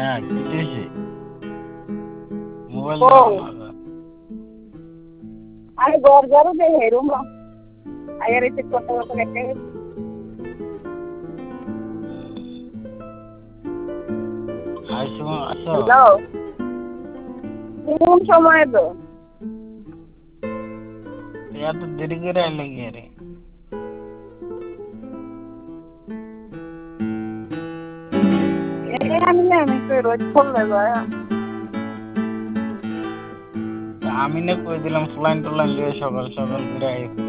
হ্যাঁ কেটেছি মোবাইল কও দেওয়া আমি ঘর ঝাড়ু দিয়ে হেরুম আগে রিসিভ করতে করতে কেটে গেছি আসো হ্যালো কোন সময় তো এত দেরি করে আইলে গিয়ে রে আমি তো রোজ করলে যায় আমি না কই দিলাম ফ্লাইন টুলাইন লিয়ে সকাল সকাল করে আই